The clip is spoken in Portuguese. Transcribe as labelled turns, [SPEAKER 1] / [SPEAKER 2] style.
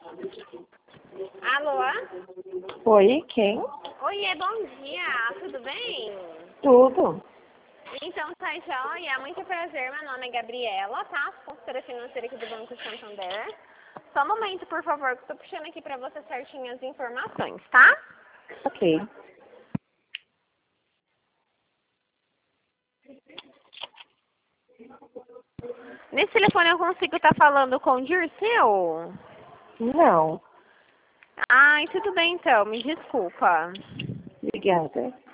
[SPEAKER 1] Alô?
[SPEAKER 2] Oi, quem?
[SPEAKER 1] Oiê, bom dia, tudo bem?
[SPEAKER 2] Tudo.
[SPEAKER 1] Então, tá joia, muito prazer, meu nome é Gabriela, tá? Consultora financeira aqui do Banco Santander. Só um momento, por favor, que eu tô puxando aqui pra você certinho as informações, tá?
[SPEAKER 2] Ok.
[SPEAKER 1] Nesse telefone eu consigo estar falando com o Dirceu?
[SPEAKER 2] Não.
[SPEAKER 1] Ai, tudo bem então, me desculpa.
[SPEAKER 2] Obrigada.